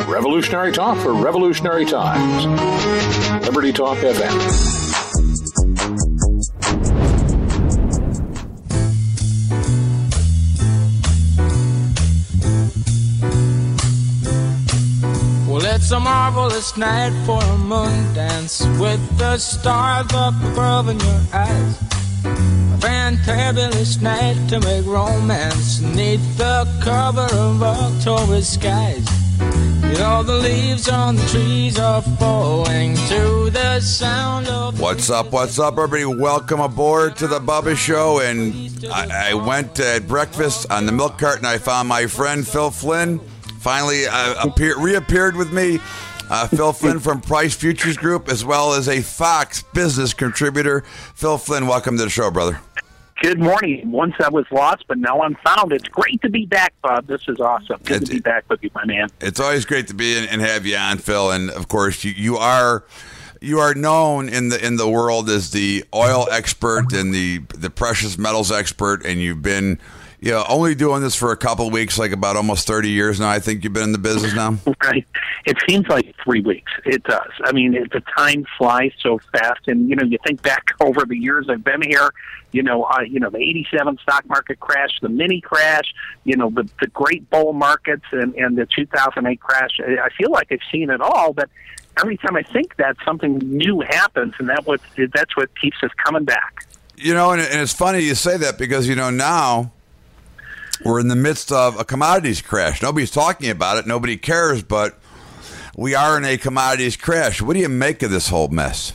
Revolutionary talk for revolutionary times. Liberty Talk FM. It's a marvelous night for a moon dance with the stars up above in your eyes. A fantabulous night to make romance neath the cover of October skies. You know the leaves on the trees are falling to the sound of... What's up, everybody? Welcome aboard to the Bubba Show. And I went to breakfast on the milk cart and I found my friend Phil Flynn. Finally reappeared with me, Phil Flynn from Price Futures Group, as well as a Fox business contributor. Phil Flynn, welcome to the show, brother. Good morning. Once I was lost, but now I'm found. It's great to be back, Bob. This is awesome. Good to be back with you, my man. It's always great to be and have you on, Phil. And of course, you are known in the world as the oil expert and the precious metals expert, and you've been only doing this for a couple of weeks, like about almost 30 years now. I think you've been in the business now. Right. It seems like 3 weeks. It does. I mean, the time flies so fast. And, you think back over the years I've been here, the 87 stock market crash, the mini crash, the great bull markets and the 2008 crash. I feel like I've seen it all, but every time I think that, something new happens, and that's what keeps us coming back. And it's funny you say that because, now we're in the midst of a commodities crash. Nobody's talking about it. Nobody cares, but we are in a commodities crash. What do you make of this whole mess?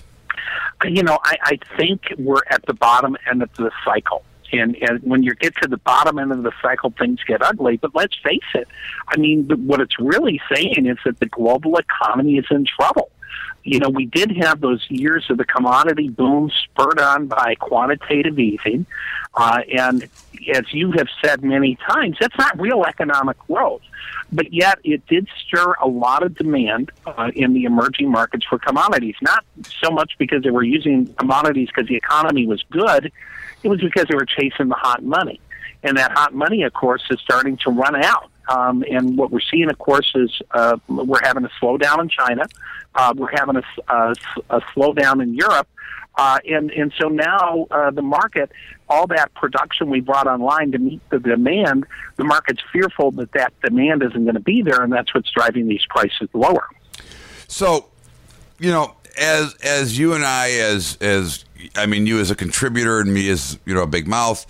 I think we're at the bottom end of the cycle. And when you get to the bottom end of the cycle, things get ugly. But let's face it. I mean, what it's really saying is that the global economy is in trouble. We did have those years of the commodity boom spurred on by quantitative easing. And as you have said many times, that's not real economic growth. But yet it did stir a lot of demand in the emerging markets for commodities, not so much because they were using commodities because the economy was good. It was because they were chasing the hot money. And that hot money, of course, is starting to run out. And what we're seeing, of course, is we're having a slowdown in China. We're having a slowdown in Europe. And so now the market, all that production we brought online to meet the demand, the market's fearful that demand isn't going to be there, and that's what's driving these prices lower. So, as you and I, you as a contributor and me as, a big mouth,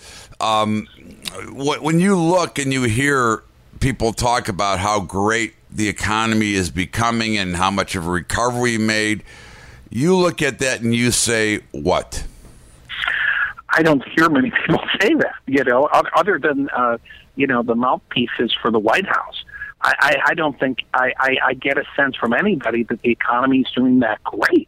when you look and you hear people talk about how great the economy is becoming and how much of a recovery we made, you look at that and you say, what? I don't hear many people say that, other than, the mouthpieces for the White House. I don't think I get a sense from anybody that the economy is doing that great.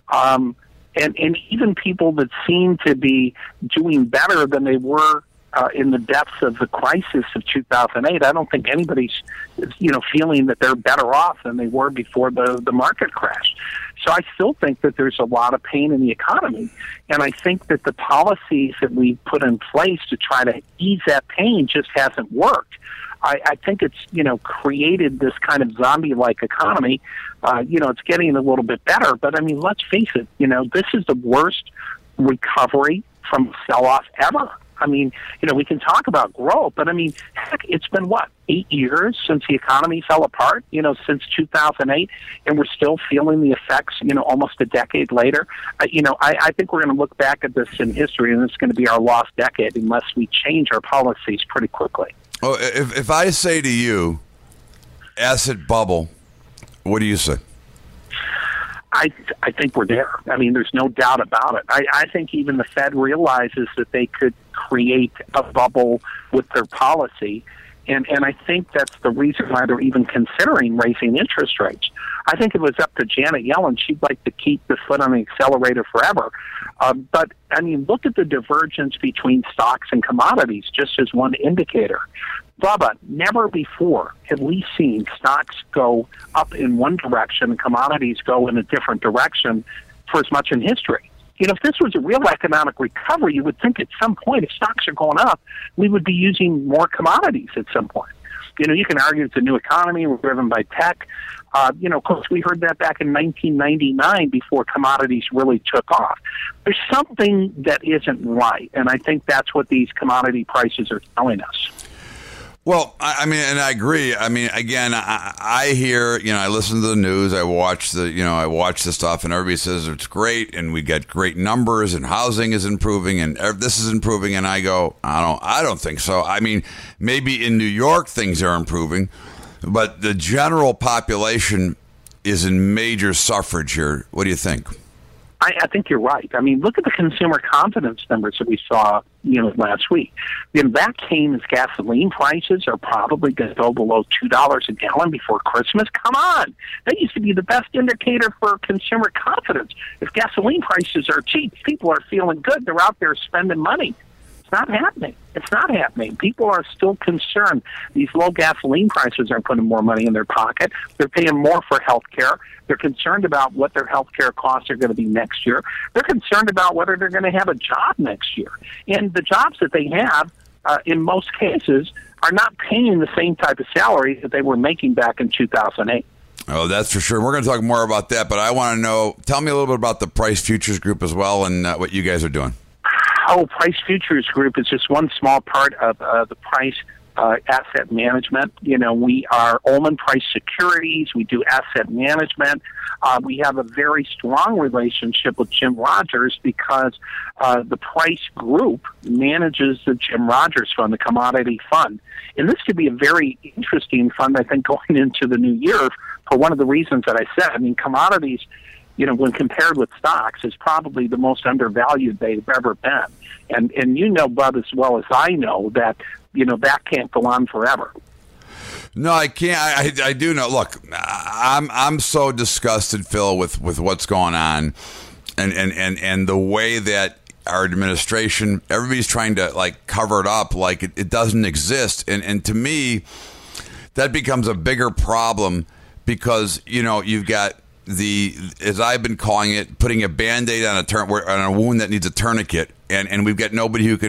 And even people that seem to be doing better than they were in the depths of the crisis of 2008, I don't think anybody's, feeling that they're better off than they were before the market crash. So I still think that there's a lot of pain in the economy, and I think that the policies that we put in place to try to ease that pain just hasn't worked. I think it's, created this kind of zombie-like economy. It's getting a little bit better, but I mean, let's face it, this is the worst recovery from sell-off ever. I mean, we can talk about growth, but I mean, heck, it's been 8 years since the economy fell apart, since 2008, and we're still feeling the effects, almost a decade later. I think we're going to look back at this in history, and it's going to be our lost decade unless we change our policies pretty quickly. Oh, if I say to you, asset bubble, what do you say? I think we're there. I mean, there's no doubt about it. I think even the Fed realizes that they could create a bubble with their policy, and I think that's the reason why they're even considering raising interest rates. I think if it was up to Janet Yellen, she'd like to keep the foot on the accelerator forever. But, I mean, look at the divergence between stocks and commodities, just as one indicator. Bubba, never before have we seen stocks go up in one direction and commodities go in a different direction for as much in history. If this was a real economic recovery, you would think at some point, if stocks are going up, we would be using more commodities at some point. You can argue it's a new economy. We're driven by tech. Of course, we heard that back in 1999 before commodities really took off. There's something that isn't right, and I think that's what these commodity prices are telling us. Well, I mean, and I agree. I mean, again, I hear, I listen to the news, I watch the stuff, and everybody says it's great, and we get great numbers, and housing is improving, and this is improving, and I go, I don't think so. I mean, maybe in New York things are improving, but the general population is in major suffrage here. What do you think? I think you're right. I mean, look at the consumer confidence numbers that we saw, last week. That came as gasoline prices are probably going to go below $2 a gallon before Christmas. Come on. That used to be the best indicator for consumer confidence. If gasoline prices are cheap, people are feeling good. They're out there spending money. It's not happening. It's not happening. People are still concerned. These low gasoline prices are putting more money in their pocket. They're paying more for health care. They're concerned about what their health care costs are going to be next year. They're concerned about whether they're going to have a job next year. And the jobs that they have, in most cases, are not paying the same type of salary that they were making back in 2008. Oh, that's for sure. We're going to talk more about that, but I want to know, tell me a little bit about the Price Futures Group as well and what you guys are doing. Price Futures Group is just one small part of the Price asset management. We are Ullman Price Securities. We do asset management. We have a very strong relationship with Jim Rogers because the Price Group manages the Jim Rogers Fund, the commodity fund. And this could be a very interesting fund, I think, going into the new year for one of the reasons that I said. I mean, commodities, when compared with stocks, is probably the most undervalued they've ever been. And Bud, as well as I know, that, that can't go on forever. No, I can't. I do know. Look, I'm so disgusted, Phil, with what's going on and the way that our administration, everybody's trying to cover it up like it doesn't exist. And to me, that becomes a bigger problem because, you've got as I've been calling it, putting a Band-Aid on a wound that needs a tourniquet, and we've got nobody who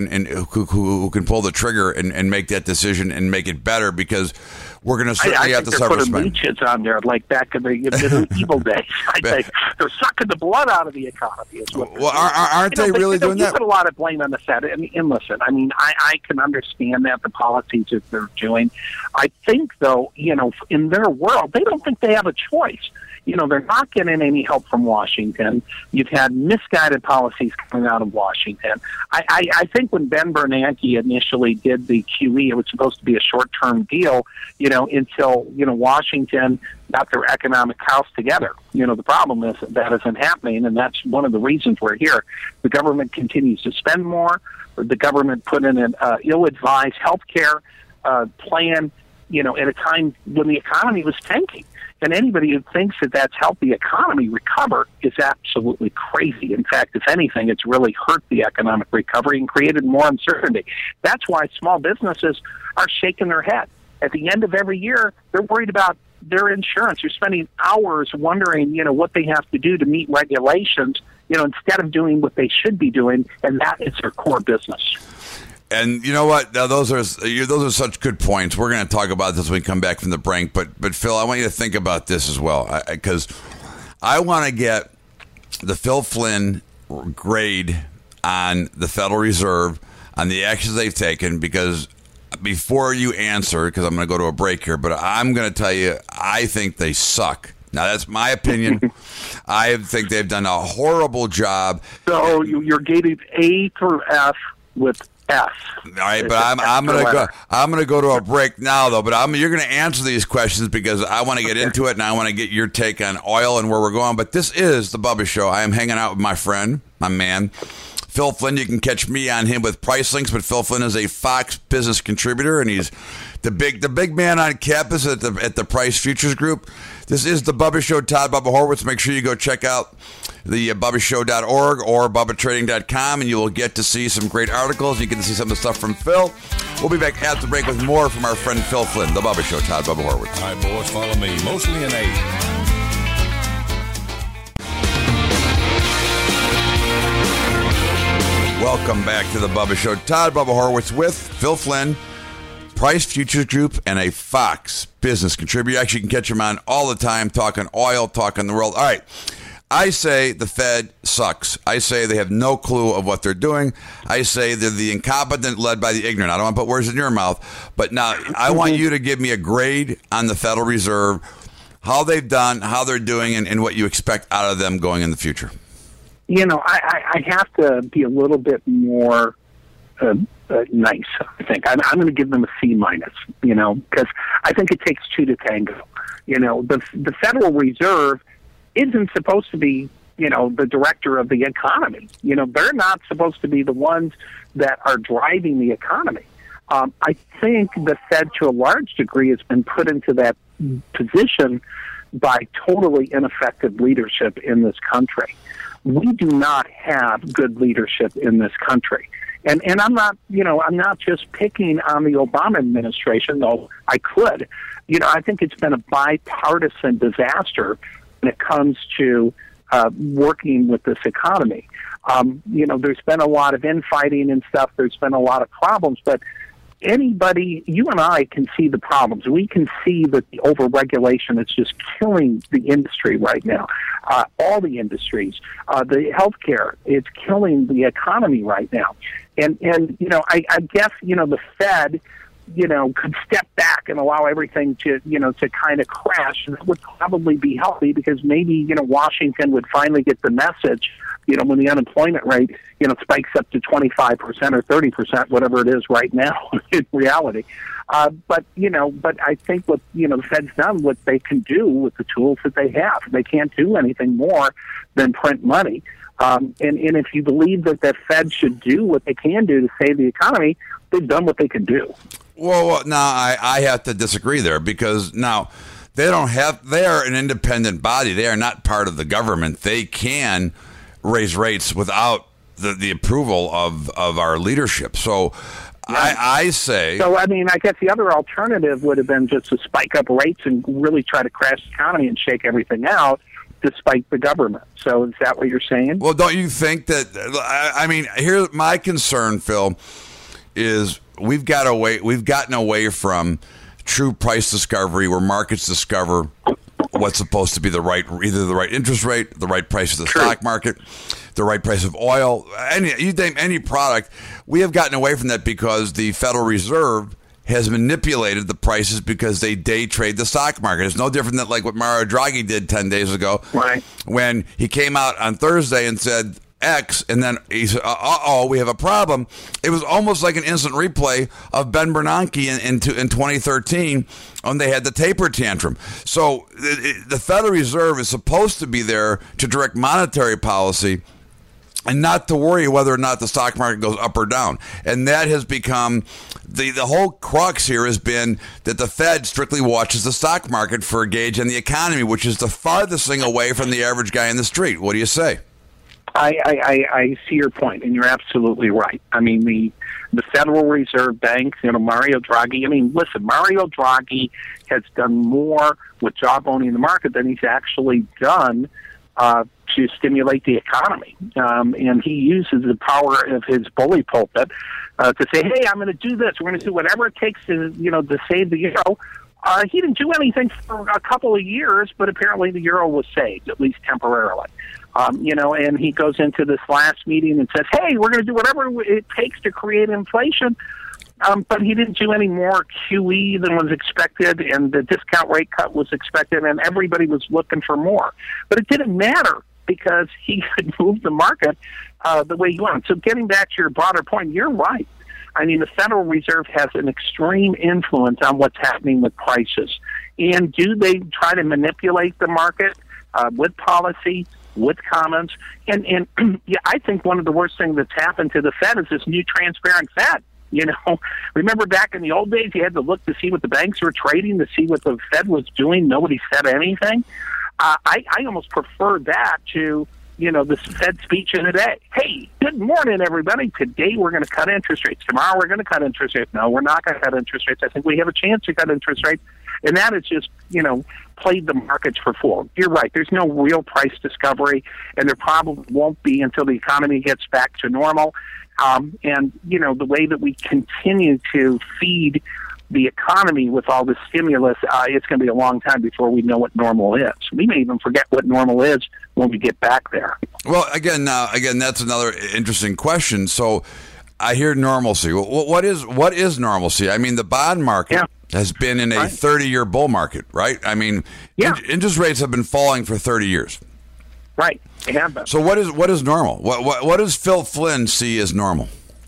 can pull the trigger and make that decision and make it better because we're going to certainly have to suffer. They're putting leeches on there like back in the medieval days. I think they're sucking the blood out of the economy. Aren't they really doing that? You put a lot of blame on the Fed. And listen, I mean, I can understand that, the policies that they're doing. I think, though, in their world, they don't think they have a choice. They're not getting any help from Washington. You've had misguided policies coming out of Washington. I think when Ben Bernanke initially did the QE, it was supposed to be a short-term deal, until, Washington got their economic house together. The problem is that isn't happening, and that's one of the reasons we're here. The government continues to spend more. The government put in an ill-advised health care plan, at a time when the economy was tanking. And anybody who thinks that that's helped the economy recover is absolutely crazy. In fact, if anything, it's really hurt the economic recovery and created more uncertainty. That's why small businesses are shaking their head. At the end of every year, they're worried about their insurance. They're spending hours wondering, what they have to do to meet regulations, instead of doing what they should be doing, and that is their core business. And you know what? Now, those are such good points. We're going to talk about this when we come back from the break. But Phil, I want you to think about this as well, because I want to get the Phil Flynn grade on the Federal Reserve, on the actions they've taken, because before you answer, because I'm going to go to a break here, but I'm going to tell you, I think they suck. Now, that's my opinion. I think they've done a horrible job. So you're gated A through F with S. All right, but I'm going to go to a break now, though. But you're going to answer these questions because I want to get into it, and I want to get your take on oil and where we're going. But this is the Bubba Show. I am hanging out with my friend, my man, Phil Flynn. You can catch me on him with Price Links, but Phil Flynn is a Fox Business contributor, and he's the big man on campus at the Price Futures Group. This is the Bubba Show. Todd Bubba Horwitz. Make sure you go check out the BubbaShow.org or BubbaTrading.com, and you will get to see some great articles. You get to see some of the stuff from Phil. We'll be back after the break with more from our friend Phil Flynn, the Bubba Show. Todd Bubba Horwitz. All right, boys, follow me. Mostly an A. Welcome back to the Bubba Show. Todd Bubba Horwitz with Phil Flynn, Price Futures Group and a Fox business contributor. Actually, you can catch him on all the time, talking oil, talking the world. All right. I say the Fed sucks. I say they have no clue of what they're doing. I say they're the incompetent led by the ignorant. I don't want to put words in your mouth, but now I want you to give me a grade on the Federal Reserve, how they've done, how they're doing, and what you expect out of them going in the future. You know, I have to be a little bit more nice, I think. I'm going to give them a C-, you know, because I think it takes two to tango. You know, the Federal Reserve isn't supposed to be, you know, the director of the economy. You know, they're not supposed to be the ones that are driving the economy. I think the Fed, to a large degree, has been put into that position by totally ineffective leadership in this country. We do not have good leadership in this country. And I'm not, you know, I'm not just picking on the Obama administration, though I could. You know, I think it's been a bipartisan disaster when it comes to working with this economy. You know, there's been a lot of infighting and stuff. There's been a lot of problems, but anybody, you and I can see the problems. We can see that the overregulation is just killing the industry right now. All the industries, the healthcare, it's killing the economy right now. And you know, I guess, you know, the Fed, you know, could step back and allow everything to, you know, to kind of crash. And that would probably be healthy because maybe, you know, Washington would finally get the message, you know, when the unemployment rate, you know, spikes up to 25% or 30%, whatever it is right now in reality. But, you know, but I think what, you know, the Fed's done what they can do with the tools that they have. They can't do anything more than print money. And if you believe that the Fed should do what they can do to save the economy, they've done what they can do. Well, now I have to disagree there because now they are an independent body. They are not part of the government. They can raise rates without the approval of our leadership. So yeah. I say... So, I mean, I guess the other alternative would have been just to spike up rates and really try to crash the economy and shake everything out despite the government. So is that what you're saying? Well, don't you think that... I mean, here's my concern, Phil, is we've gotten away from true price discovery where markets discover what's supposed to be either the right interest rate, the right price of the stock market, the right price of oil, any product. We have gotten away from that because the Federal Reserve has manipulated the prices because they day trade the stock market. It's no different than like what Mario Draghi did 10 days ago, right? When he came out on Thursday and said X, and then he said, we have a problem. It was almost like an instant replay of Ben Bernanke in 2013 when they had the taper tantrum. So the Federal Reserve is supposed to be there to direct monetary policy and not to worry whether or not the stock market goes up or down. And that has become the whole crux here has been that the Fed strictly watches the stock market for a gauge on the economy, which is the farthest thing away from the average guy in the street. What do you say? I see your point, and you're absolutely right. I mean, the Federal Reserve Bank, you know, Mario Draghi. I mean, listen, Mario Draghi has done more with job owning the market than he's actually done to stimulate the economy. And he uses the power of his bully pulpit to say, hey, I'm going to do this. We're going to do whatever it takes to, you know, to save the euro. He didn't do anything for a couple of years, but apparently the euro was saved, at least temporarily. You know, and he goes into this last meeting and says, hey, we're going to do whatever it takes to create inflation. But he didn't do any more QE than was expected, and the discount rate cut was expected, and everybody was looking for more. But it didn't matter because he could move the market the way he wanted. So getting back to your broader point, you're right. I mean, the Federal Reserve has an extreme influence on what's happening with prices. And do they try to manipulate the market with policy, with comments? And yeah, I think one of the worst things that's happened to the Fed is this new transparent Fed. You know, remember back in the old days, you had to look to see what the banks were trading, to see what the Fed was doing. Nobody said anything. I almost prefer that to, you know, this Fed speech in a day. Hey, good morning, everybody. Today we're going to cut interest rates. Tomorrow we're going to cut interest rates. No, we're not going to cut interest rates. I think we have a chance to cut interest rates. And that is just, you know, played the markets for fool. You're right. There's no real price discovery, and there probably won't be until the economy gets back to normal. And, you know, the way that we continue to feed the economy with all the stimulus, it's going to be a long time before we know what normal is. We may even forget what normal is when we get back there. Well, again, that's another interesting question. So I hear normalcy. What is normalcy? I mean, the bond market has been in a 30-year bull market, right? I mean, interest rates have been falling for 30 years. Right, they have been. So what is normal? What does Phil Flynn see as normal?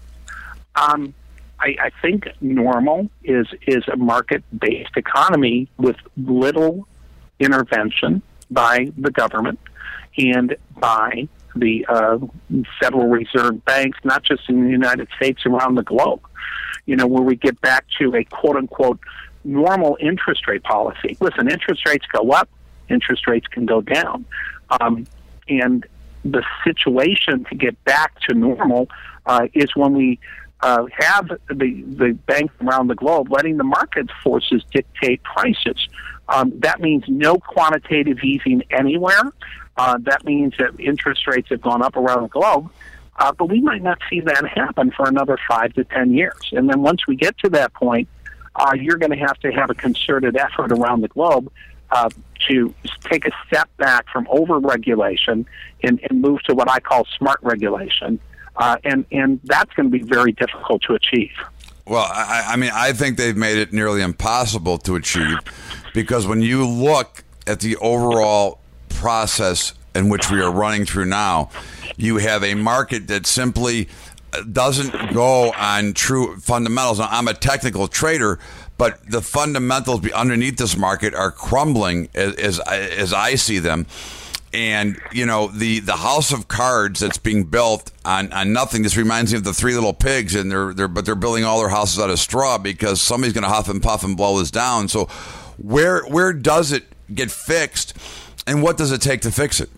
I think normal is a market-based economy with little intervention by the government and by the Federal Reserve banks, not just in the United States, around the globe. Where we get back to a quote-unquote normal interest rate policy. Listen, interest rates go up, interest rates can go down. And the situation to get back to normal is when we have the banks around the globe letting the market forces dictate prices. That means no quantitative easing anywhere. That means that interest rates have gone up around the globe. But we might not see that happen for another 5 to 10 years. And then once we get to that point, you're going to have a concerted effort around the globe to take a step back from over-regulation and move to what I call smart regulation. And that's going to be very difficult to achieve. Well, I mean, I think they've made it nearly impossible to achieve because when you look at the overall process in which we are running through now, you have a market that simply doesn't go on true fundamentals. Now, I'm a technical trader, but the fundamentals underneath this market are crumbling as I see them. And, the house of cards that's being built on nothing. This reminds me of the Three Little Pigs, and they're building all their houses out of straw because somebody's going to huff and puff and blow this down. So where does it get fixed, and what does it take to fix it?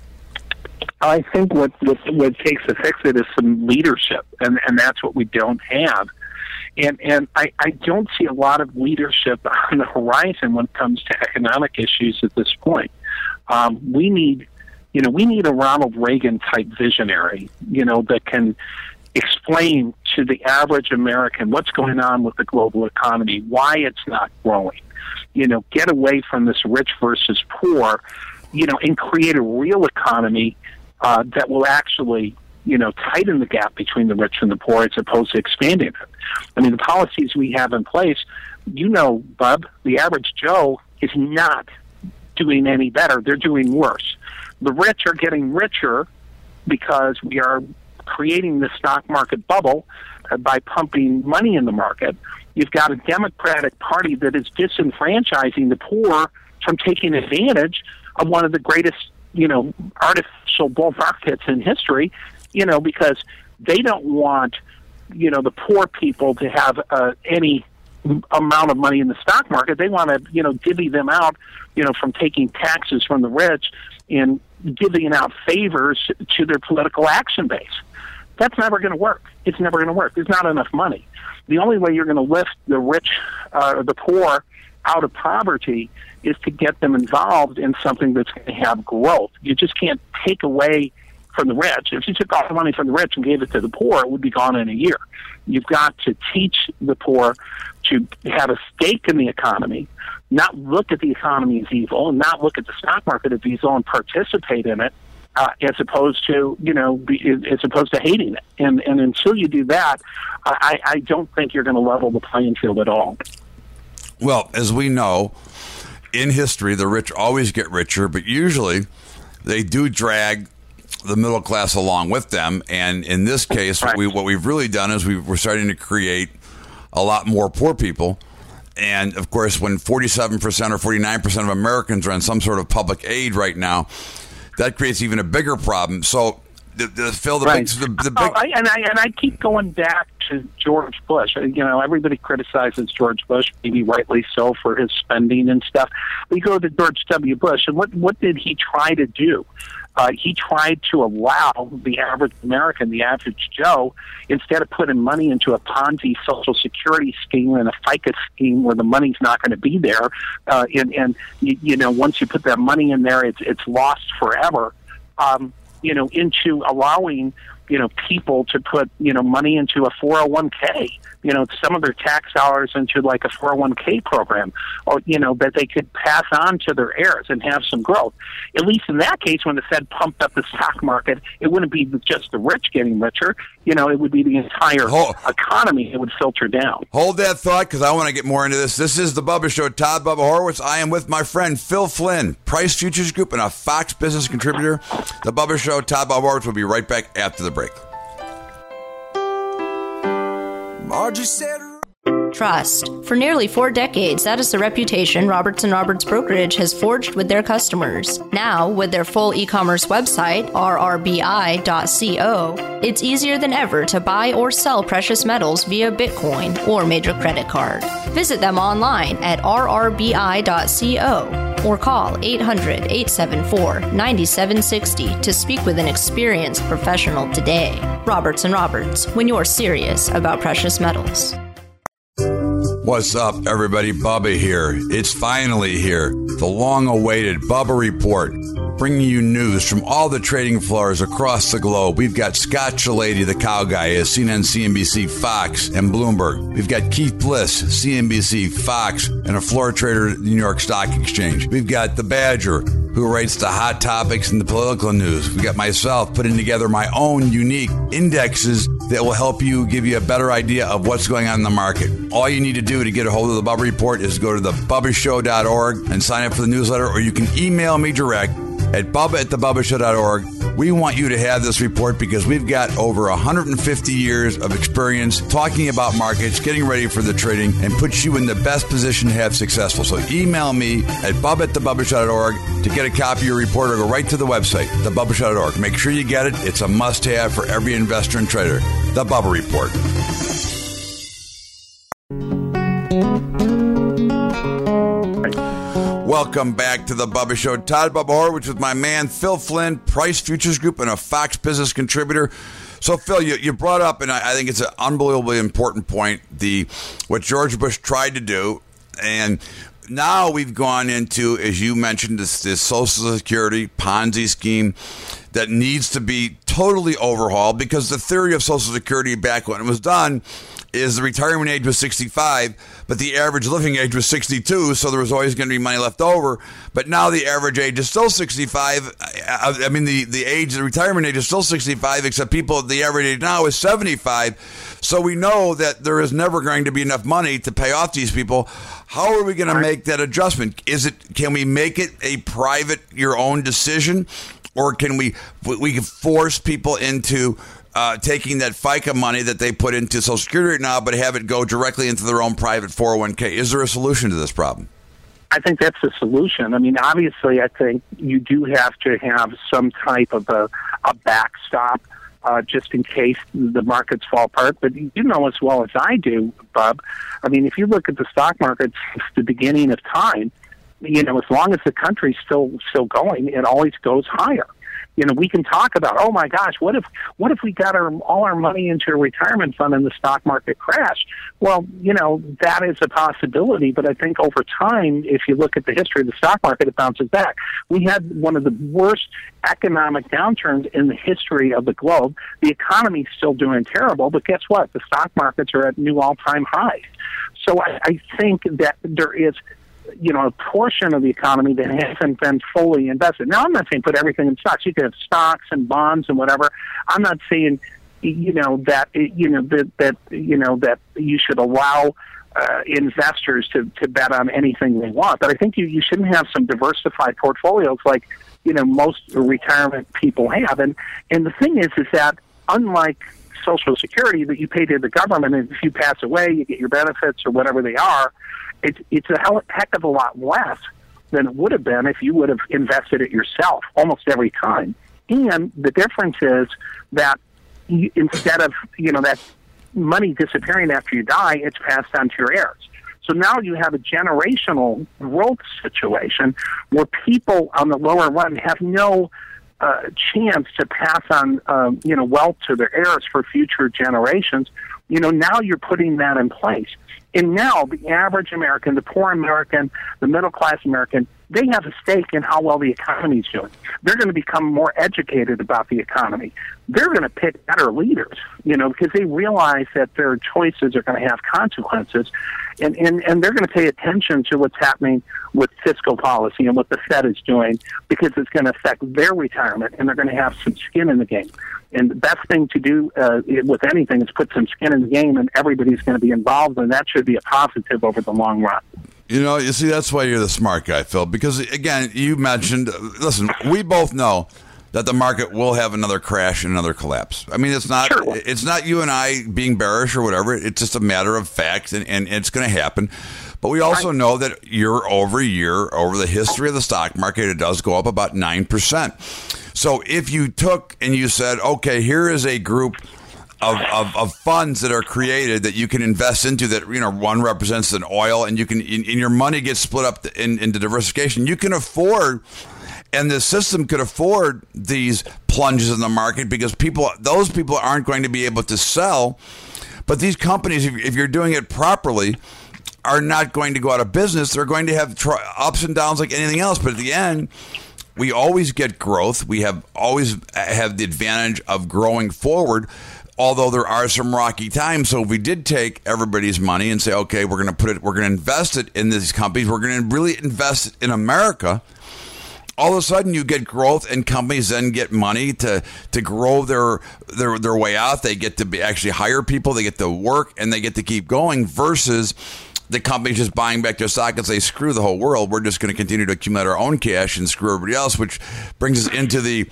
I think what takes to fix it is some leadership, and that's what we don't have. And I don't see a lot of leadership on the horizon when it comes to economic issues at this point. We need a Ronald Reagan type visionary, that can explain to the average American what's going on with the global economy, why it's not growing. Get away from this rich versus poor, and create a real economy that will actually, tighten the gap between the rich and the poor as opposed to expanding it. I mean, the policies we have in place, Bub, the average Joe is not doing any better. They're doing worse. The rich are getting richer because we are creating the stock market bubble by pumping money in the market. You've got a Democratic Party that is disenfranchising the poor from taking advantage of one of the greatest, artificial bull markets in history, because they don't want, the poor people to have any amount of money in the stock market. They want to, divvy them out, from taking taxes from the rich and divvying out favors to their political action base. That's never going to work. It's never going to work. There's not enough money. The only way you're going to lift the rich, the poor out of poverty is to get them involved in something that's going to have growth. You just can't take away from the rich. If you took all the money from the rich and gave it to the poor, it would be gone in a year. You've got to teach the poor to have a stake in the economy, not look at the economy as evil, and not look at the stock market as evil and participate in it, as opposed to hating it. And until you do that, I don't think you're going to level the playing field at all. Well, as we know, in history, the rich always get richer, but usually they do drag the middle class along with them. And in this case, what we've really done is we're starting to create a lot more poor people. And, of course, when 47% or 49% of Americans are on some sort of public aid right now, that creates even a bigger problem. So, Phil, I keep going back to George Bush. Everybody criticizes George Bush, maybe rightly so, for his spending and stuff. We go to George W. Bush, and what did he try to do? He tried to allow the average American, the average Joe, instead of putting money into a Ponzi Social Security scheme and a FICA scheme where the money's not going to be there, and once you put that money in there, it's lost forever. Into allowing people to put, money into a 401k, some of their tax dollars into like a 401k program, or, that they could pass on to their heirs and have some growth. At least in that case, when the Fed pumped up the stock market, it wouldn't be just the rich getting richer. It would be the entire economy that would filter down. Hold that thought, because I want to get more into this. This is the Bubba Show. Todd Bubba Horowitz. I am with my friend Phil Flynn, Price Futures Group and a Fox Business contributor. The Bubba Show. Todd Bubba Horowitz will be right back after the break. Margie said... Trust. For nearly 4 decades, that is the reputation Roberts & Roberts Brokerage has forged with their customers. Now, with their full e-commerce website, rrbi.co, it's easier than ever to buy or sell precious metals via Bitcoin or major credit card. Visit them online at rrbi.co or call 800-874-9760 to speak with an experienced professional today. Roberts & Roberts, when you're serious about precious metals. What's up, everybody? Bubba here. It's finally here. The long-awaited Bubba Report, bringing you news from all the trading floors across the globe. We've got Scott Chilady, the cow guy, at CNN, CNBC, Fox, and Bloomberg. We've got Keith Bliss, CNBC, Fox, and a floor trader at the New York Stock Exchange. We've got the Badger, who writes the hot topics and the political news. We've got myself putting together my own unique indexes that will help you, give you a better idea of what's going on in the market. All you need to do to get a hold of the Bubba Report is go to thebubbashow.org and sign up for the newsletter, or you can email me direct at bubba@thebubbashow.org. We want you to have this report because we've got over 150 years of experience talking about markets, getting ready for the trading, and puts you in the best position to have successful. So email me at bubba@thebubbashow.org to get a copy of your report, or go right to the website, thebubbashow.org. Make sure you get it. It's a must-have for every investor and trader. The Bubba Report. Welcome back to the Bubba Show. Todd Bubba Horowitz with my man Phil Flynn, Price Futures Group and a Fox Business contributor. So, Phil, you brought up, and I think it's an unbelievably important point, what George Bush tried to do. And now we've gone into, as you mentioned, this Social Security Ponzi scheme that needs to be totally overhauled, because the theory of Social Security back when it was done is the retirement age was 65, but the average living age was 62, so there was always going to be money left over. But now the average age is still 65. I mean, the retirement age is still 65, except the average age now is 75. So we know that there is never going to be enough money to pay off these people. How are we going to make that adjustment? Can we make it a private, your own decision? Or can we force people into taking that FICA money that they put into Social Security right now, but have it go directly into their own private 401k? Is there a solution to this problem? I think that's the solution. I mean, obviously, I think you do have to have some type of a backstop just in case the markets fall apart. But you know as well as I do, Bub, I mean, if you look at the stock market since the beginning of time, as long as the country's still going, it always goes higher. We can talk about, oh my gosh, what if we got all our money into a retirement fund and the stock market crashed? Well, that is a possibility, but I think over time, if you look at the history of the stock market, it bounces back. We had one of the worst economic downturns in the history of the globe. The economy's still doing terrible, but guess what? The stock markets are at new all-time highs. So I think that there is a portion of the economy that hasn't been fully invested. Now, I'm not saying put everything in stocks. You can have stocks and bonds and whatever. I'm not saying, that you should allow investors to bet on anything they want. But I think you shouldn't have some diversified portfolios like, most retirement people have. And the thing is that unlike Social Security that you pay to the government, and if you pass away, you get your benefits or whatever they are, it's a heck of a lot less than it would have been if you would have invested it yourself almost every time. And the difference is that instead of, that money disappearing after you die, it's passed on to your heirs. So now you have a generational growth situation where people on the lower run have no chance to pass on, wealth to their heirs for future generations, Now you're putting that in place. And now the average American, the poor American, the middle-class American, they have a stake in how well the economy is doing. They're going to become more educated about the economy. They're going to pick better leaders, because they realize that their choices are going to have consequences. And they're going to pay attention to what's happening with fiscal policy and what the Fed is doing, because it's going to affect their retirement, and they're going to have some skin in the game. And the best thing to do with anything is put some skin in the game, and everybody's going to be involved, and that should be a positive over the long run. You see, that's why you're the smart guy, Phil, because, again, you mentioned, listen, we both know that the market will have another crash and another collapse. I mean, it's not you and I being bearish or whatever. It's just a matter of fact, and it's going to happen. But we also know that year, over the history of the stock market, it does go up about 9%. So if you took and you said, okay, here is a group of funds that are created that you can invest into, that one represents an oil, and you can, and your money gets split up into diversification. You can afford, and the system could afford these plunges in the market, because those people aren't going to be able to sell. But these companies, if you're doing it properly, are not going to go out of business. They're going to have ups and downs like anything else. But at the end, we always get growth. We always have the advantage of growing forward, although there are some rocky times. So if we did take everybody's money and say, okay, we're going to invest it in these companies, we're going to really invest it in America, all of a sudden you get growth, and companies then get money to grow their way out. They get to actually hire people, they get to work, and they get to keep going, versus the company's just buying back their stock and say, screw the whole world, we're just going to continue to accumulate our own cash and screw everybody else, which brings us into the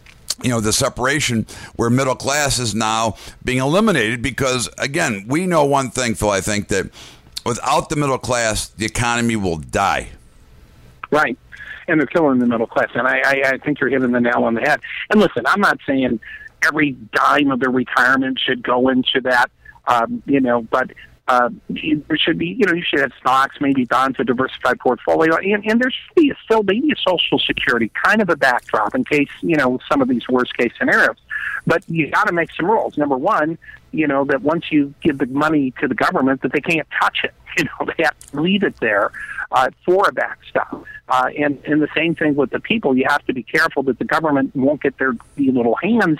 separation where middle class is now being eliminated. Because, again, we know one thing, Phil, I think, that without the middle class, the economy will die. Right. And they're killing the middle class. And I think you're hitting the nail on the head. And listen, I'm not saying every dime of their retirement should go into that, but there should be, you should have stocks, maybe bonds, a diversified portfolio, and there should still be a Social Security, kind of a backdrop in case, some of these worst case scenarios. But you got to make some rules. Number one, that once you give the money to the government, that they can't touch it. They have to leave it there for a backstop. And the same thing with the people. You have to be careful that the government won't get their little hands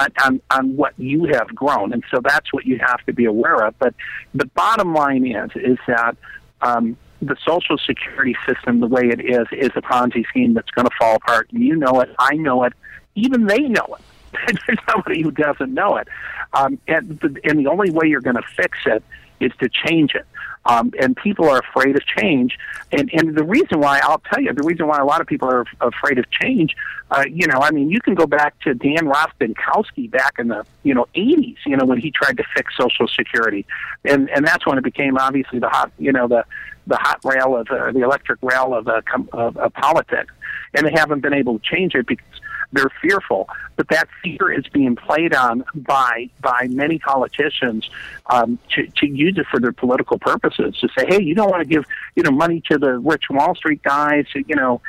on what you have grown. And so that's what you have to be aware of. But the bottom line is that the Social Security system, the way it is a Ponzi scheme that's going to fall apart. You know it. I know it. Even they know it. There's nobody who doesn't know it. And the only way you're going to fix it is to change it. And people are afraid of change. And the reason why, I'll tell you, the reason why a lot of people are afraid of change, you can go back to Dan Rostenkowski back in the, 80s, when he tried to fix Social Security. And that's when it became obviously the hot, the hot rail of the electric rail of politics. And they haven't been able to change it because they're fearful. But that fear is being played on by many politicians to use it for their political purposes, to say, hey, you don't want to give money to the rich Wall Street guys. No,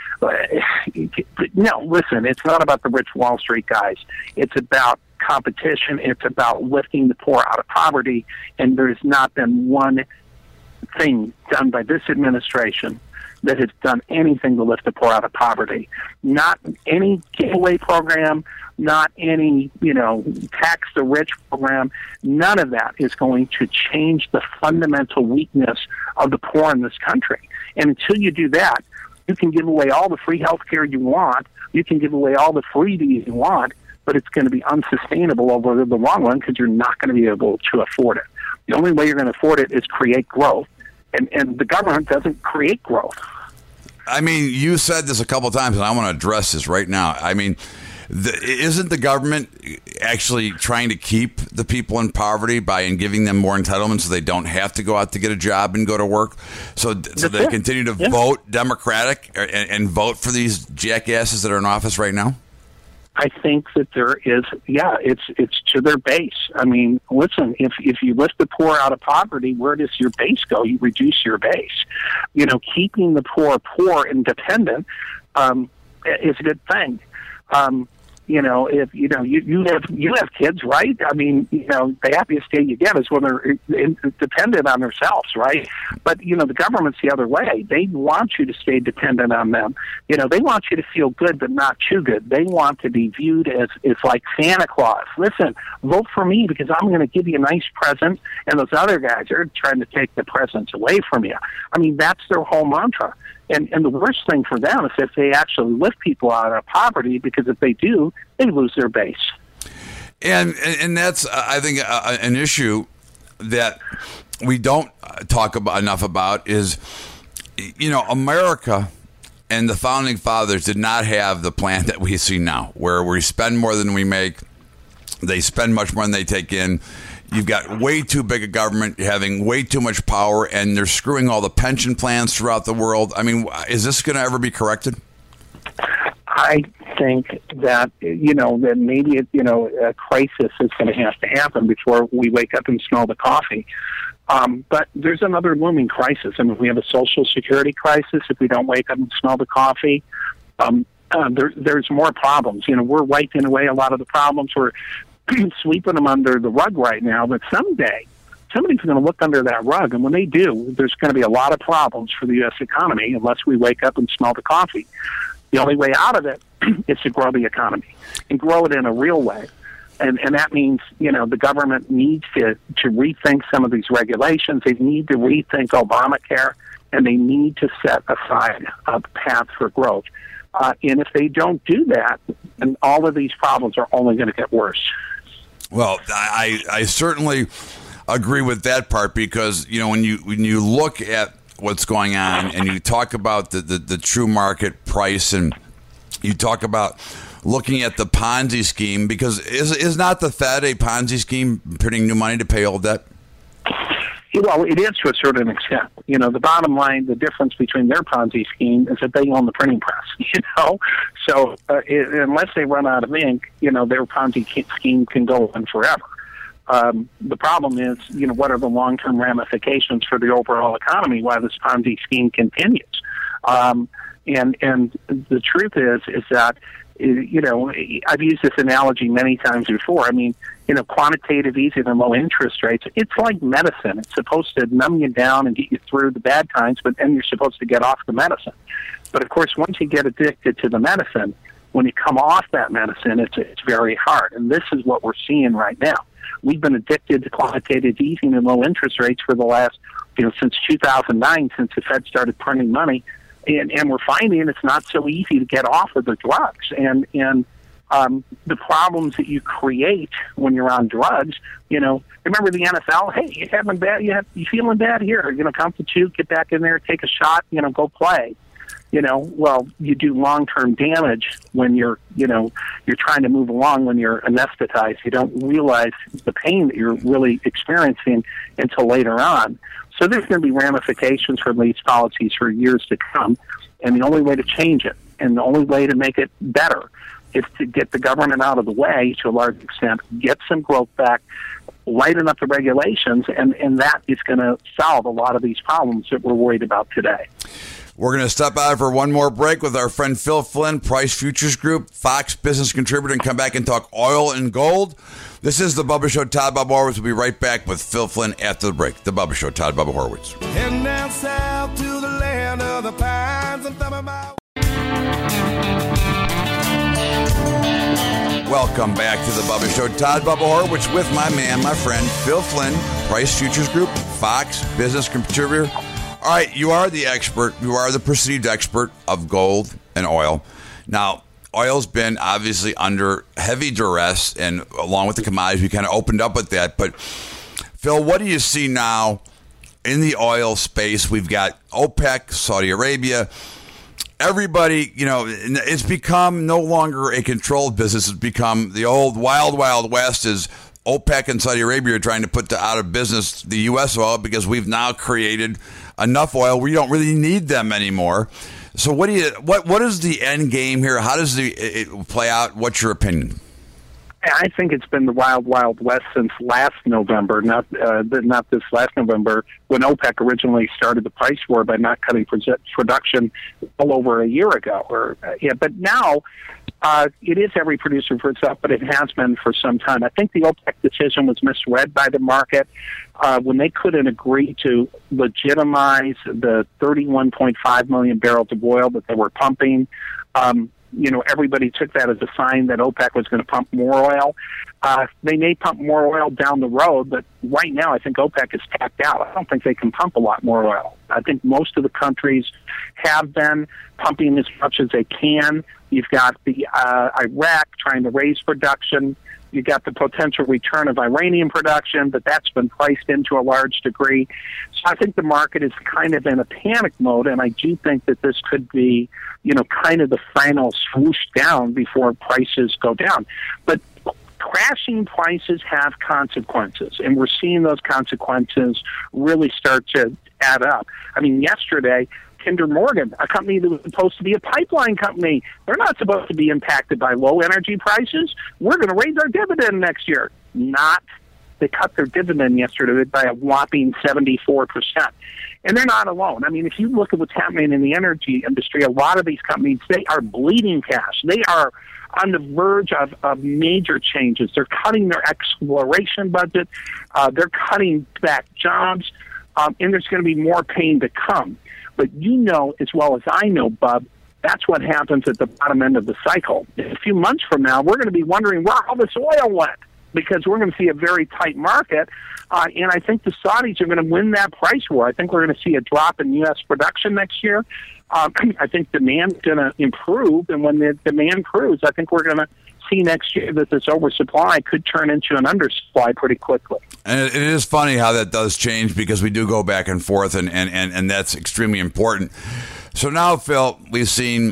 listen, it's not about the rich Wall Street guys. It's about competition. It's about lifting the poor out of poverty. And there's not been one thing done by this administration that has done anything to lift the poor out of poverty. Not any giveaway program, not any, tax the rich program. None of that is going to change the fundamental weakness of the poor in this country. And until you do that, you can give away all the free health care you want, you can give away all the freebies you want, but it's going to be unsustainable over the long run because you're not going to be able to afford it. The only way you're going to afford it is create growth. And the government doesn't create growth. I mean, you said this a couple of times, and I want to address this right now. I mean, isn't the government actually trying to keep the people in poverty by giving them more entitlements so they don't have to go out to get a job and go to work? So they continue to vote Democratic and vote for these jackasses that are in office right now? I think that there is, it's to their base. I mean, listen, if you lift the poor out of poverty, where does your base go? You reduce your base. Keeping the poor and dependent is a good thing. if you have kids, right? I mean, the happiest day you get is when they're dependent on themselves, right? But the government's the other way. They want you to stay dependent on them. They want you to feel good, but not too good. They want to be viewed as like Santa Claus. Listen, vote for me because I'm going to give you a nice present, and those other guys are trying to take the presents away from you. I mean, that's their whole mantra. And the worst thing for them is if they actually lift people out of poverty, because if they do, they lose their base. And that's, I think, an issue that we don't talk enough about is, America and the founding fathers did not have the plan that we see now, where we spend more than we make. They spend much more than they take in. You've got way too big a government, you're having way too much power, and they're screwing all the pension plans throughout the world. I mean, is this going to ever be corrected? I think that, that maybe, a crisis is going to have to happen before we wake up and smell the coffee. But there's another looming crisis. I mean, we have a Social Security crisis if we don't wake up and smell the coffee. There's more problems. We're wiping away a lot of the problems. We're sweeping them under the rug right now, but someday somebody's going to look under that rug, and when they do, there's going to be a lot of problems for the U.S. economy unless we wake up and smell the coffee. The only way out of it is to grow the economy and grow it in a real way. And that means, the government needs to rethink some of these regulations. They need to rethink Obamacare, and they need to set aside a path for growth. And if they don't do that, then all of these problems are only going to get worse. Well, I certainly agree with that part because, when you look at what's going on and you talk about the true market price and you talk about looking at the Ponzi scheme, because is not the Fed a Ponzi scheme, printing new money to pay old debt? Well, it is to a certain extent. The bottom line, the difference between their Ponzi scheme is that they own the printing press, So unless they run out of ink, their Ponzi scheme can go on forever. The problem is, what are the long-term ramifications for the overall economy while this Ponzi scheme continues? And the truth is that, I've used this analogy many times before. I mean, quantitative easing and low interest rates, it's like medicine. It's supposed to numb you down and get you through the bad times, but then you're supposed to get off the medicine. But, of course, once you get addicted to the medicine, when you come off that medicine, it's very hard. And this is what we're seeing right now. We've been addicted to quantitative easing and low interest rates for the last, since 2009, since the Fed started printing money. And we're finding it's not so easy to get off of the drugs. And the problems that you create when you're on drugs, remember the NFL, hey, you having bad, you feeling bad here, count to two, get back in there, take a shot, go play. Well, you do long-term damage when you're trying to move along when you're anesthetized. You don't realize the pain that you're really experiencing until later on. So there's going to be ramifications for these policies for years to come. And the only way to change it and the only way to make it better is to get the government out of the way to a large extent, get some growth back, lighten up the regulations, and that is going to solve a lot of these problems that we're worried about today. We're going to step out for one more break with our friend Phil Flynn, Price Futures Group, Fox business contributor, and come back and talk oil and gold. This is The Bubba Show. Todd Bubba Horwitz will be right back with Phil Flynn after the break. The Bubba Show. Todd Bubba Horwitz. Heading down south to the land of the pines and thumbing my... Welcome back to The Bubba Show. Todd Bubba Horwitz with my man, my friend, Phil Flynn, Price Futures Group, Fox business contributor. All right, you are the expert. You are the perceived expert of gold and oil. Now, oil's been obviously under heavy duress, and along with the commodities, we kind of opened up with that. But, Phil, what do you see now in the oil space? We've got OPEC, Saudi Arabia. Everybody, it's become no longer a controlled business. It's become the old wild, wild west is OPEC and Saudi Arabia are trying to put out of business the U.S. oil because we've now created enough oil. We don't really need them anymore. So what is the end game here? How does it play out? What's your opinion? I think it's been the wild, wild west since last November, not this last November, when OPEC originally started the price war by not cutting production well over a year ago. But now it is every producer for itself, but it has been for some time. I think the OPEC decision was misread by the market when they couldn't agree to legitimize the 31.5 million barrels of oil that they were pumping. Everybody took that as a sign that OPEC was going to pump more oil. They may pump more oil down the road, but right now I think OPEC is tapped out. I don't think they can pump a lot more oil. I think most of the countries have been pumping as much as they can. You've got the Iraq trying to raise production. You got the potential return of Iranian production, but that's been priced into a large degree. So I think the market is kind of in a panic mode, and I do think that this could be, kind of the final swoosh down before prices go down. But crashing prices have consequences, and we're seeing those consequences really start to add up. I mean, yesterday, Kinder Morgan, a company that was supposed to be a pipeline company, they're not supposed to be impacted by low energy prices. We're going to raise our dividend next year. They cut their dividend yesterday by a whopping 74%. And they're not alone. I mean, if you look at what's happening in the energy industry, a lot of these companies, they are bleeding cash. They are on the verge of major changes. They're cutting their exploration budget. They're cutting back jobs. And there's going to be more pain to come. But you know as well as I know, Bub, that's what happens at the bottom end of the cycle. A few months from now, we're going to be wondering where all this oil went, because we're going to see a very tight market. And I think the Saudis are going to win that price war. I think we're going to see a drop in U.S. production next year. I think demand's going to improve. And when the demand improves, I think we're going to see next year that this oversupply could turn into an undersupply pretty quickly. And it is funny how that does change, because we do go back and forth, and that's extremely important. So now, Phil, we've seen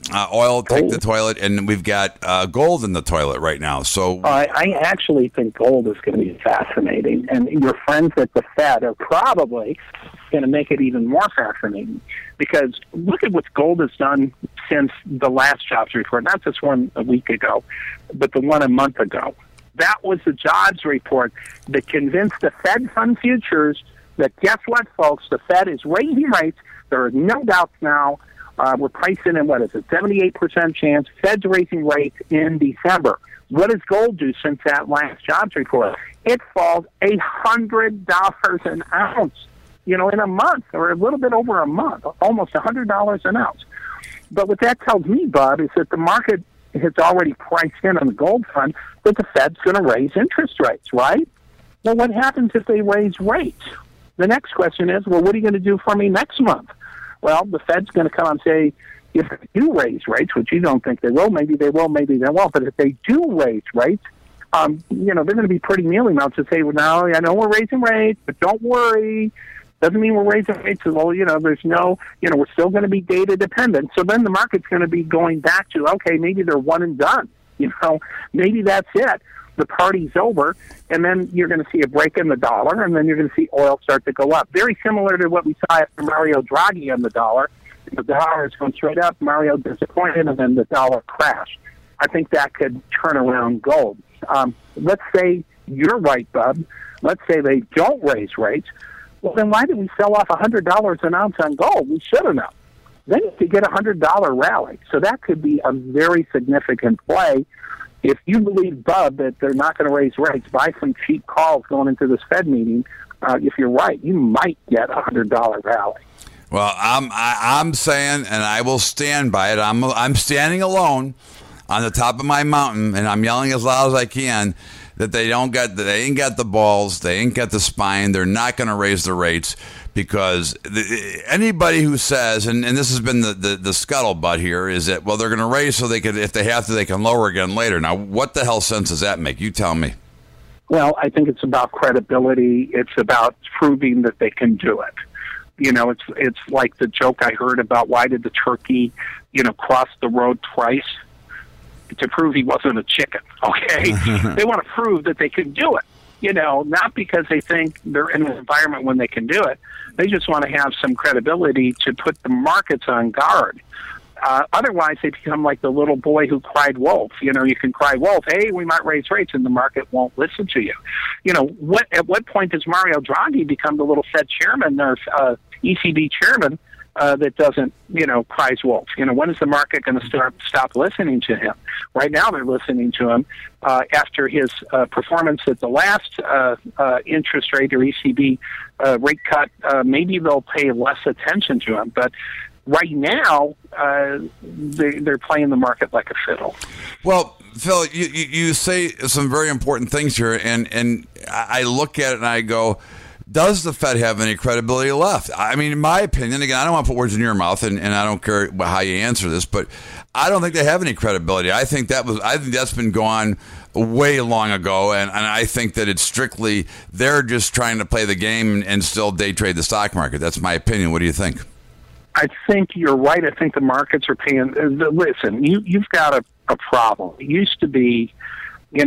oil take the toilet, and we've got gold in the toilet right now. So I actually think gold is going to be fascinating, and your friends at the Fed are probably going to make it even more fascinating, because look at what gold has done since the last jobs report, not just one a week ago, but the one a month ago. That was the jobs report that convinced the Fed fund futures that, guess what, folks, the Fed is raising rates. There are no doubts now. We're pricing in, 78% chance Fed's raising rates in December. What does gold do since that last jobs report? It falls $100 an ounce, in a month, or a little bit over a month, almost $100 an ounce. But what that tells me, Bud, is that the market has already priced in on the gold front that the Fed's going to raise interest rates, right? Well, what happens if they raise rates? The next question is, what are you going to do for me next month? Well, the Fed's going to come and say, if they do raise rates, which you don't think they will, maybe they will, maybe they won't, but if they do raise rates, they're going to be pretty mealy mouths to say, well, now, I know we're raising rates, but don't worry. Doesn't mean we're raising rates. Well, there's no, we're still going to be data dependent. So then the market's going to be going back to, okay, maybe they're one and done. Maybe that's it. The party's over, and then you're going to see a break in the dollar, and then you're going to see oil start to go up. Very similar to what we saw after Mario Draghi on the dollar. The dollar is going straight up, Mario disappointed, and then the dollar crashed. I think that could turn around gold. Let's say you're right, Bub. Let's say they don't raise rates. Well, then why did we sell off $100 an ounce on gold? We should have known. Then you could get a $100 rally. So that could be a very significant play. If you believe, Bub, that they're not going to raise rates, buy some cheap calls going into this Fed meeting. If you're right, you might get a $100 rally. Well, I'm saying, and I will stand by it. I'm standing alone on the top of my mountain, and I'm yelling as loud as I can that they ain't got the balls, they ain't got the spine, they're not going to raise the rates, because anybody who says, and this has been the scuttlebutt here, is that, well, they're going to raise so they could, if they have to, they can lower again later. Now, what the hell sense does that make? You tell me. Well, I think it's about credibility. It's about proving that they can do it. It's like the joke I heard about why did the turkey, cross the road twice? To prove he wasn't a chicken, okay? They want to prove that they can do it, not because they think they're in an environment when they can do it. They just want to have some credibility to put the markets on guard. Otherwise, they become like the little boy who cried wolf. You know, you can cry wolf, hey, we might raise rates, and the market won't listen to you. You know, at what point does Mario Draghi become the little Fed chairman or ECB chairman that doesn't, you know, cries wolf? You know, when is the market going to stop listening to him? Right now, they're listening to him after his performance at the last interest rate or ECB rate cut. Maybe they'll pay less attention to him, but right now, they're playing the market like a fiddle. Well, Phil, you say some very important things here, and I look at it and I go, does the Fed have any credibility left? I mean, in my opinion, again, I don't want to put words in your mouth, and I don't care how you answer this, but I don't think they have any credibility. I think that's been gone way long ago, and I think that it's strictly they're just trying to play the game and still day trade the stock market. That's my opinion. What do you think? I think you're right. I think the markets are paying. Listen, you've got a problem. It used to be, from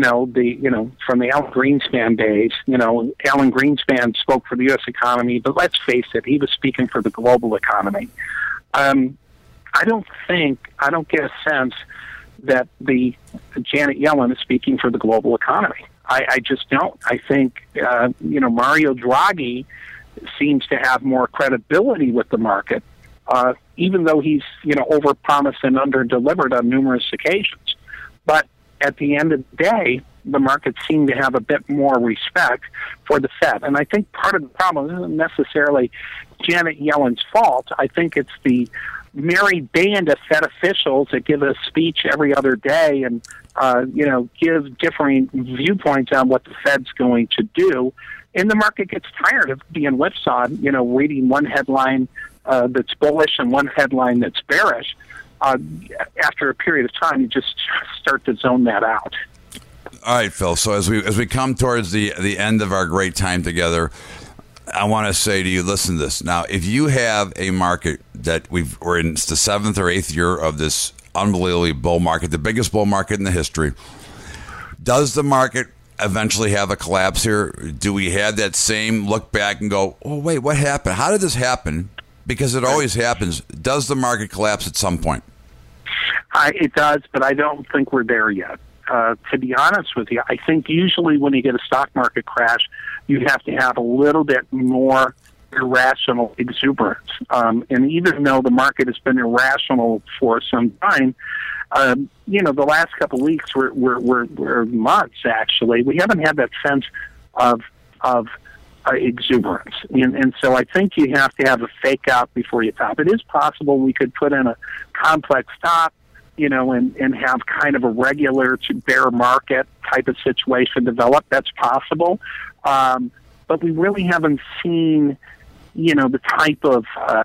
the Alan Greenspan days. You know, Alan Greenspan spoke for the U.S. economy, but let's face it, he was speaking for the global economy. I don't get a sense that Janet Yellen is speaking for the global economy. I just don't. I think Mario Draghi seems to have more credibility with the market. Even though he's, overpromised and underdelivered on numerous occasions. But at the end of the day, the markets seem to have a bit more respect for the Fed. And I think part of the problem isn't necessarily Janet Yellen's fault. I think it's the merry band of Fed officials that give a speech every other day and, give differing viewpoints on what the Fed's going to do. And the market gets tired of being whipsawed, reading one headline that's bullish and one headline that's bearish. After a period of time, you just start to zone that out. All right, Phil. So as we come towards the end of our great time together, I want to say to you, listen to this. Now, if you have a market that we're in the 7th or 8th year of this unbelievably bull market, the biggest bull market in the history, does the market eventually have a collapse here? Do we have that same look back and go, oh, wait, what happened? How did this happen? Because it always happens. Does the market collapse at some point? It does, but I don't think we're there yet. To be honest with you, I think usually when you get a stock market crash, you have to have a little bit more irrational exuberance. And even though the market has been irrational for some time, the last couple of weeks were months, actually. We haven't had that sense of exuberance. And so I think you have to have a fake out before you top. It is possible we could put in a complex stop, and have kind of a regular to bear market type of situation develop. That's possible. But we really haven't seen, the type of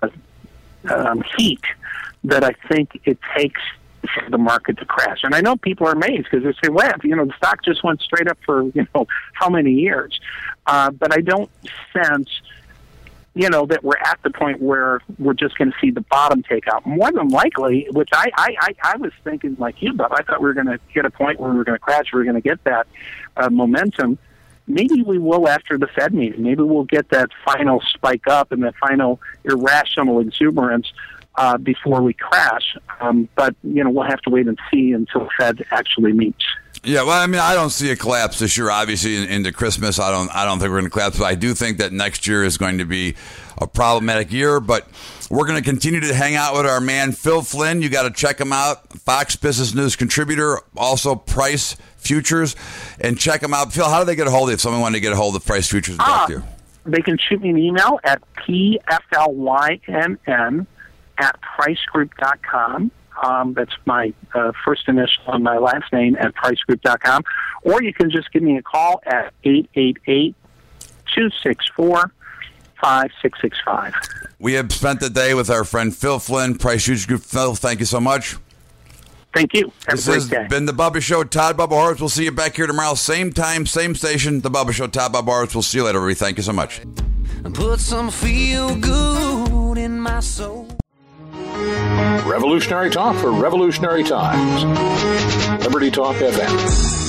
heat that I think it takes for the market to crash. And I know people are amazed because they say, well, the stock just went straight up for, how many years? But I don't sense, that we're at the point where we're just going to see the bottom take out. More than likely, which I was thinking like you, but I thought we were going to get a point where we were going to crash, we were going to get that momentum. Maybe we will after the Fed meeting. Maybe we'll get that final spike up and that final irrational exuberance before we crash. But, we'll have to wait and see until the Fed actually meets. Yeah, well, I mean, I don't see a collapse this year. Obviously, into Christmas, I don't think we're going to collapse. But I do think that next year is going to be a problematic year. But we're going to continue to hang out with our man Phil Flynn. You got to check him out, Fox Business News contributor, also Price Futures, and check him out. Phil, how do they get a hold of you if someone wanted to get a hold of Price Futures and talk to you? They can shoot me an email at pflynn@pricegroup.com. That's my first initial and my last name at pricegroup.com. Or you can just give me a call at 888-264-5665. We have spent the day with our friend Phil Flynn, Price Futures Group. Phil, thank you so much. Thank you. Have this a great has day. Been The Bubba Show. Todd Bubba Horwitz. We'll see you back here tomorrow. Same time, same station. The Bubba Show. Todd Bubba Horwitz. We'll see you later, everybody. Thank you so much. Put some feel good in my soul. Revolutionary talk for revolutionary times. Liberty Talk FM.